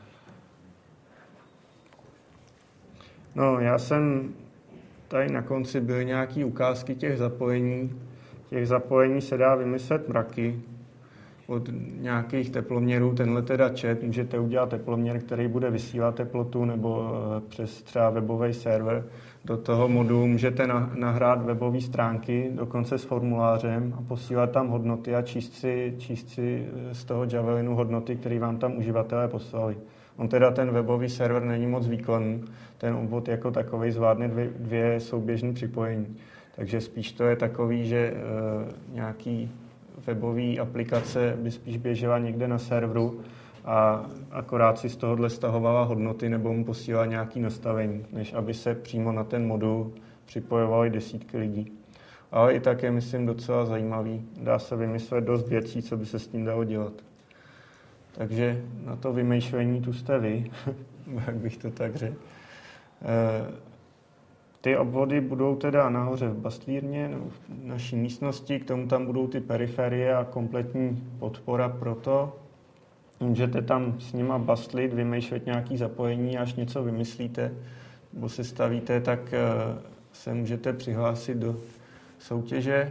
No, já jsem tady na konci byly nějaké ukázky těch zapojení. Těch zapojení se dá vymyslet mraky od nějakých teploměrů. Tenhle teda chat, můžete udělat teploměr, který bude vysílat teplotu, nebo přes třeba webový server. Do toho modulu můžete nahrát webové stránky, dokonce s formulářem a posílat tam hodnoty a číst si, číst si z toho Javelinu hodnoty, které vám tam uživatelé poslali. On teda ten webový server není moc výkonný, ten obvod jako takový zvládne dvě, dvě souběžné připojení. Takže spíš to je takový, že e, nějaký webový aplikace by spíš běžela někde na serveru a akorát si z tohohle stahovala hodnoty nebo mu posílala nějaké nastavení, než aby se přímo na ten modul připojovaly desítky lidí. Ale i tak je, myslím, docela zajímavý. Dá se vymyslet dost věcí, co by se s tím dalo dělat. Takže na to vymýšlení tu jste vy, jak bych to tak řekl. Ty obvody budou teda nahoře v bastlírně, nebo v naší místnosti, k tomu tam budou ty periferie a kompletní podpora pro to. Můžete tam s nima bastlit, vymýšlet nějaké zapojení, až něco vymyslíte, nebo se stavíte, tak se můžete přihlásit do soutěže.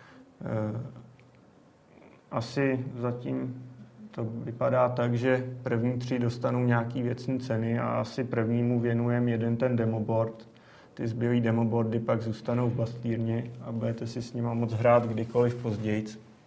Asi zatím to vypadá tak, že první tři dostanou nějaký věcní ceny a asi prvnímu věnujeme jeden ten demoboard. Ty zbylý demoboardy pak zůstanou v bastlírně a budete si s nima moct hrát kdykoliv později.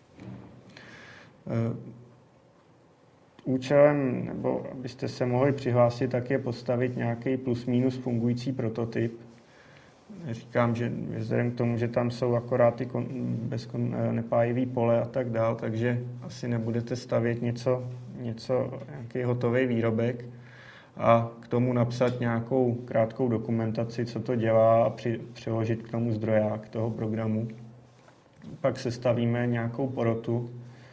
Účelem, nebo abyste se mohli přihlásit, tak je postavit nějaký plus minus fungující prototyp. Říkám, že vzhledem k tomu, že tam jsou akorát ty kon, bez kon, nepájivý pole a tak dál, takže asi nebudete stavět něco, něco nějaký hotový výrobek a k tomu napsat nějakou krátkou dokumentaci, co to dělá a při, přiložit k tomu zdroják toho programu. Pak sestavíme nějakou porotu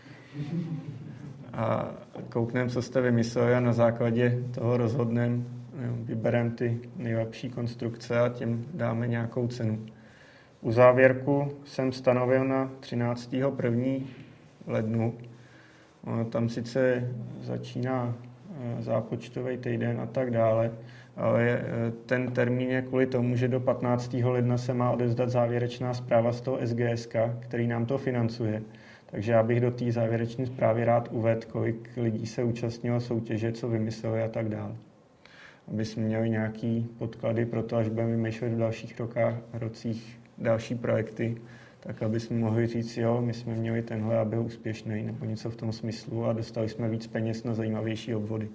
a koukneme, co jste vymysleli a na základě toho rozhodneme, vybereme ty nejlepší konstrukce a těm dáme nějakou cenu. U závěrku jsem stanovil na třináctého prvního lednu. Ono tam sice začíná zápočtový týden a tak dále, ale ten termín je kvůli tomu, že do patnáctého ledna se má odevzdat závěrečná zpráva z toho S G S ka, který nám to financuje. Takže já bych do té závěrečné zprávy rád uvedl, kolik lidí se účastnilo soutěže, co vymysleli a tak dále. Aby jsme měli nějaký podklady pro to, až budeme vymýšlet v dalších rokách, rocích další projekty, tak aby jsme mohli říct, jo, my jsme měli tenhle a byl úspěšný, nebo něco v tom smyslu a dostali jsme víc peněz na zajímavější obvody.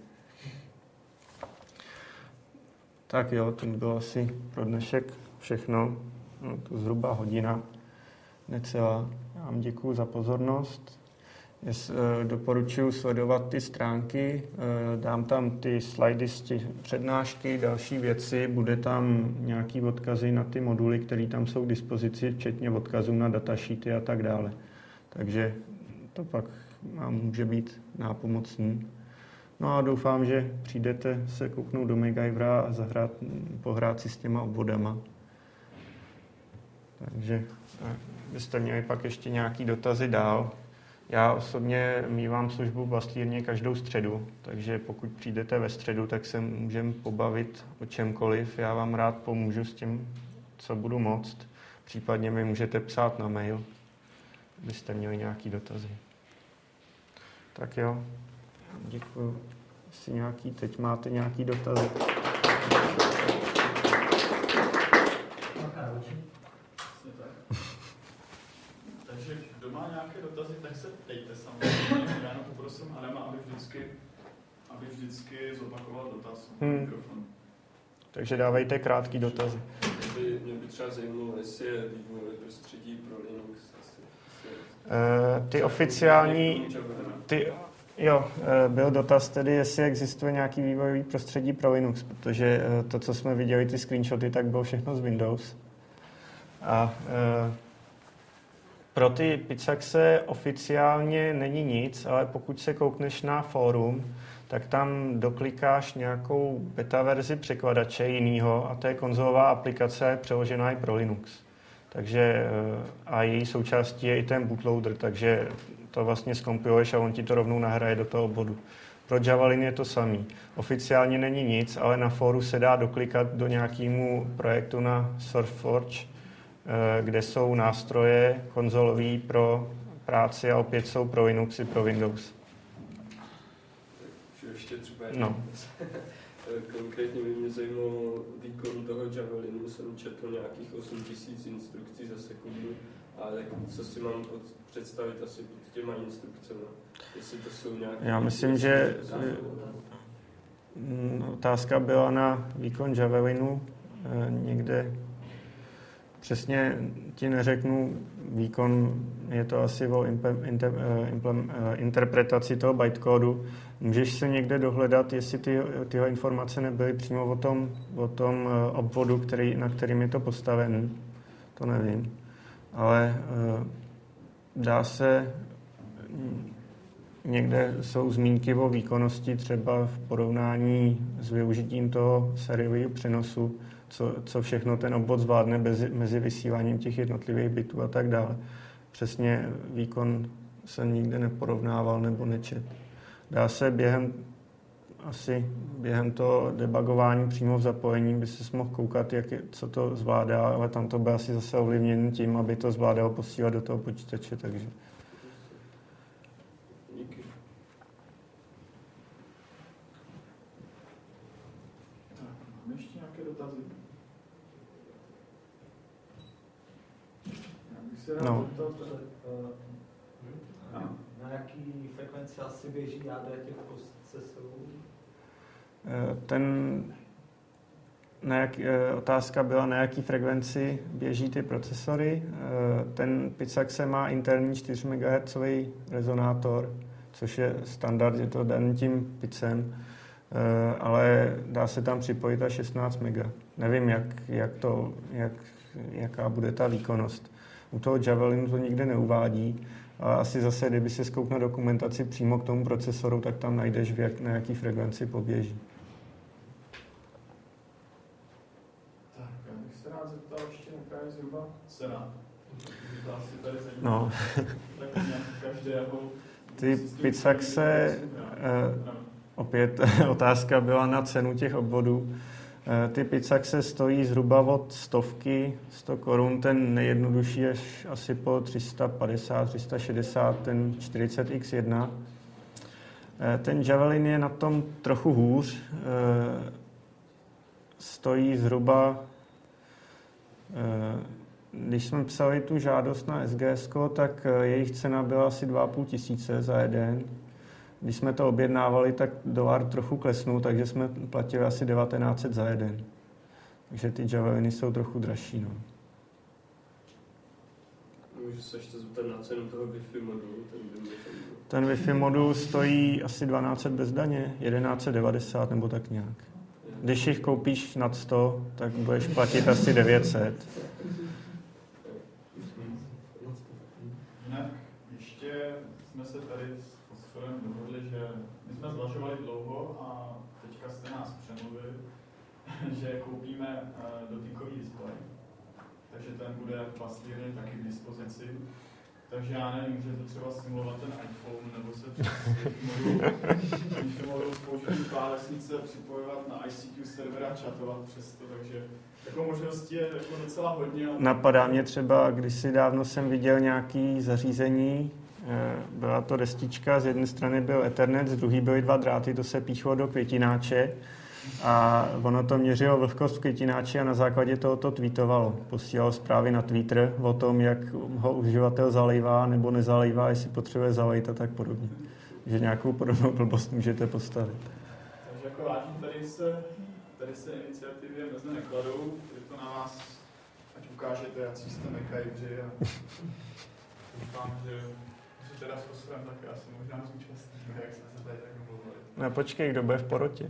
Tak jo, to bylo asi pro dnešek všechno. No, to zhruba hodina, necelá. Já vám děkuju za pozornost. Doporučuji sledovat ty stránky, dám tam ty slidy z těch přednášky, další věci, bude tam nějaký odkazy na ty moduly, které tam jsou k dispozici, včetně odkazů na datasheety a tak dále. Takže to pak vám může být nápomocný. No a doufám, že přijdete se kouknout do MacGyvera a zahrát, pohrát si s těma obvodama. Takže byste měli pak ještě nějaký dotazy dál. Já osobně mívám službu v bastlírně každou středu, takže pokud přijdete ve středu, tak se můžeme pobavit o čemkoliv. Já vám rád pomůžu s tím, co budu moct. Případně mi můžete psát na mail, abyste měli nějaký dotazy. Tak jo, děkuju. Jestli nějaký, teď máte nějaký dotazy. Takže kdo má nějaké dotazy, tak se ptejte samozřejmě. Já jenom poprosím Adama, aby vždycky, aby vždycky zopakoval dotaz na hmm. mikrofon. Takže dávejte krátký dotazy. Mě by, mě by třeba zajímalo, jestli je vývojové prostředí pro Linux. Asi, uh, ty oficiální... Ty, jo, byl dotaz tedy, jestli existuje nějaký vývojový prostředí pro Linux, protože to, co jsme viděli, ty screenshoty, tak bylo všechno z Windows. A... Uh, Pro ty Pixaxe oficiálně není nic, ale pokud se koukneš na fórum, tak tam doklikáš nějakou beta verzi překladače jinýho a to je konzolová aplikace přeložená i pro Linux. Takže a její součástí je i ten bootloader, takže to vlastně zkompiluješ a on ti to rovnou nahraje do toho bodu. Pro Javelin je to samý. Oficiálně není nic, ale na fóru se dá doklikat do nějakému projektu na SurfForge, kde jsou nástroje konzolový pro práci a opět jsou pro Linux i pro Windows. Ještě třeba no. Konkrétně by mě zajímalo výkon toho Javelinu, jsem četl nějakých osm tisíc instrukcí za sekundu, ale co si mám představit asi pod těma instrukcemi? Jestli to jsou nějaké... Já myslím, že otázka byla na výkon Javelinu někde. Přesně ti neřeknu výkon, je to asi o impe, inter, implem, interpretaci toho bytecódu. Můžeš se někde dohledat, jestli ty, tyhle informace nebyly přímo o tom, o tom obvodu, který, na kterým je to postavené. To nevím. Ale dá se, někde jsou zmínky o výkonnosti třeba v porovnání s využitím toho sériového přenosu, co, co všechno ten obvod zvládne bez, mezi vysíláním těch jednotlivých bitů a tak dále. Přesně výkon jsem nikde neporovnával nebo nečet. Dá se během asi během toho debugování přímo v zapojení by se mohl koukat, jak je, co to zvládá, ale tam to bude asi zase ovlivněn tím, aby to zvládalo posílat do toho počítače, takže. Díky. Tak, máme ještě nějaké dotazy? Já bych se rád No. zeptal, na jaký frekvenci asi běží jádra těch procesorů? Ten, na jak, otázka byla, na jaký frekvenci běží ty procesory. Ten Pixaxe má interní čtyři megahertz rezonátor, což je standard, je to daný tím Pixem, ale dá se tam připojit až šestnáct mega. Nevím, jak, jak to, jak, jaká bude ta výkonnost. U toho Javelinu to nikde neuvádí, ale asi zase, kdyby se zkoukl na dokumentaci přímo k tomu procesoru, tak tam najdeš, v jak, na jaký frekvenci poběží. Tak, já bych se rád zeptal ještě, jaká je zhruba cena. To asi tady zajímá. No. Tak nějak každého... Ty Pixaxe, eh, opět otázka byla na cenu těch obvodů. Eh, ty Pixaxe stojí zhruba od stovky, sto korun, ten nejjednodušší je asi po tři sta padesát, tři sta šedesát, ten čtyřicet iks jedna. Eh, ten Javelin je na tom trochu hůř, eh, stojí zhruba, eh, když jsme psali tu žádost na S G S ko, tak jejich cena byla asi dva a půl tisíce za jeden. Když jsme to objednávali, tak dolar trochu klesnul, takže jsme platili asi devatenáct set za jeden. Takže ty Javeliny jsou trochu dražší. No. Můžu se ještě zeptat na cenu toho Wi-Fi modulu? Ten, ten Wi-Fi modul stojí asi dvanáct set bez daně, jedenáct set devadesát nebo tak nějak. Když jich koupíš nad sto, tak budeš platit asi devět set. Jinak ještě jsme se tady s Fosforem dohodli, že my jsme zvažovali dlouho a teďka jste nás přemluvili, že koupíme dotykový displej. Takže ten bude vlastně taky k dispozici. Takže já nevím, můžete třeba simulovat ten iPhone, nebo se přes Wi-Fi modul s použitím klávesnice připojovat na I C Q server a chatovat přes to, takže jako možností je jako docela hodně. Napadá mě třeba, kdysi dávno jsem viděl nějaké zařízení, byla to destička, z jedné strany byl Ethernet, z druhé byly dva dráty, to se píchlo do květináče a ono to měřilo vlhkost v květináči a na základě toho to tweetovalo. Posílalo zprávy na Twitter o tom, jak ho uživatel zalejvá nebo nezalejvá, jestli potřebuje zalejt a tak podobně. Takže nějakou podobnou blbost můžete postavit. Takže jako vážně tady se, tady se iniciativě mezi nekladou, je to na vás, ať ukážete, jaký jste mekajbři a doufám, že, že teda s Fosforem tak asi možná zúčastníme, jak jsme se tady tak domluvili. No počkej, kdo bude v porotě.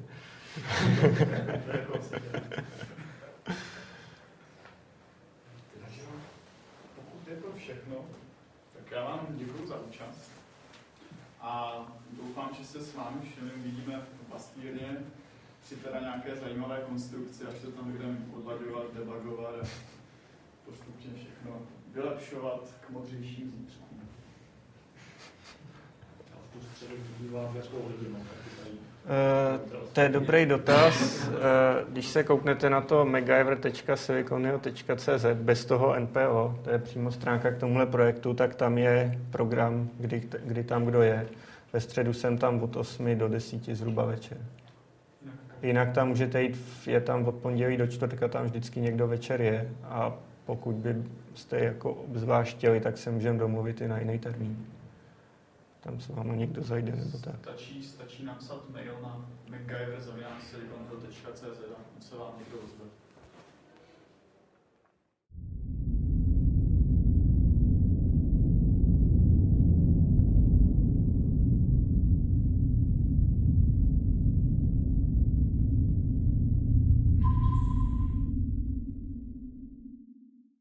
Takže pokud je to všechno, tak já vám děkuji za účast. A doufám, že se s vámi všemi uvidíme v pastírně při teda nějaké zajímavé konstrukci, až se tam budeme odlaďovat, debugovat a postupně všechno vylepšovat k modřejším zítřkům. Uh, to je dobrý dotaz. Uh, když se kouknete na to megaever tečka silicon tečka c z bez toho N P O, to je přímo stránka k tomuhle projektu, tak tam je program, kdy, kdy tam kdo je. Ve středu jsem tam od osmi do desíti zhruba večer. Jinak tam můžete jít, je tam od pondělí do čtvrtka, tam vždycky někdo večer je. A pokud byste jako obzvlášť chtěli, tak se můžeme domluvit i na jiný termín. Tam se vám někdo zajde nebo tak. Stačí, stačí napsat mail na megaever zavináč silicon tečka c z a se vám někdo ozve.